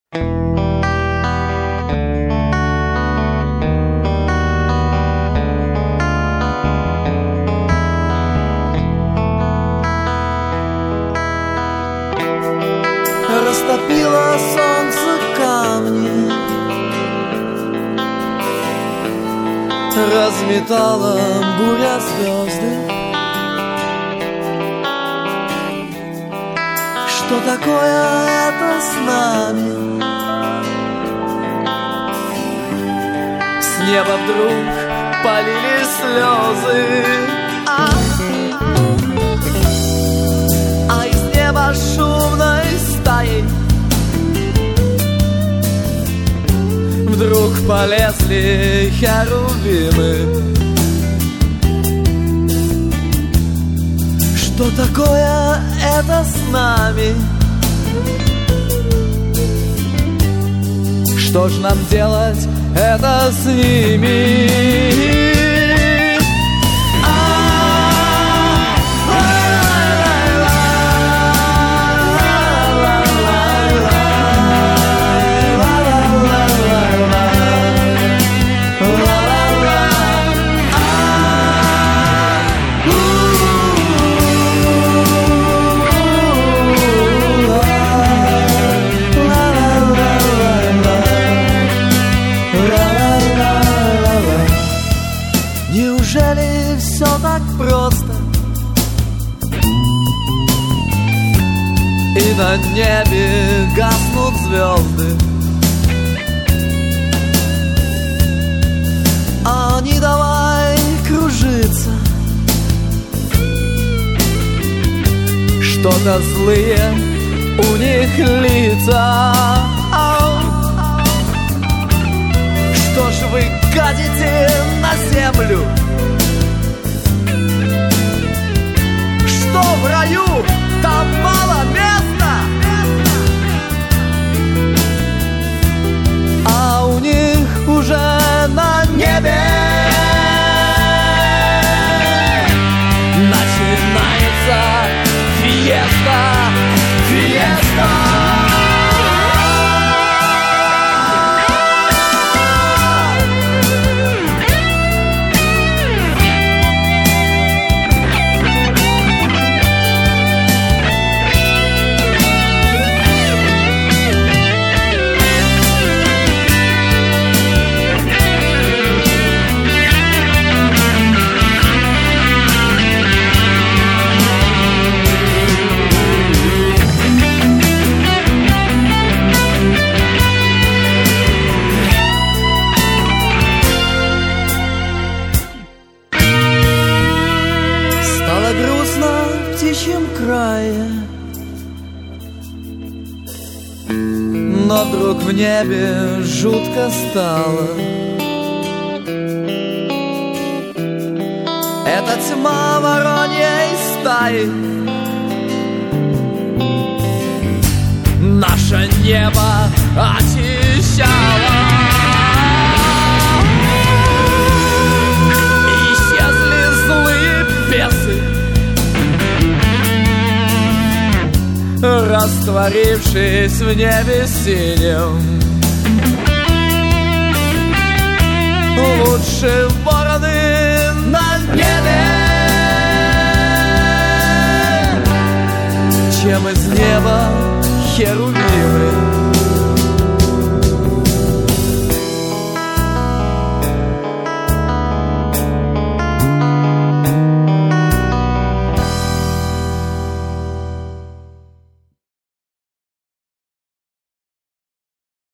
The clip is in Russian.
Растопило солнце камни, разметала буря звезды. Что такое это с нами? С неба вдруг полили слезы, а из неба шумной стаей вдруг полезли херувимы. Что такое это с нами? Что ж нам делать это с ними? Неужели все так просто? И на небе гаснут звезды, а не давай кружиться. Что-то злые у них лица. Что ж вы гадите на землю? Что в раю там мало места? А у них уже на небе начинается фиеста, фиеста. Грустно в птичьем крае, но вдруг в небе жутко стало. Это тьма вороньей стаи, наше небо очищало. Исчезли злые бесы, растворившись в небе синем. Лучше вороны на небе, чем из неба херувимы.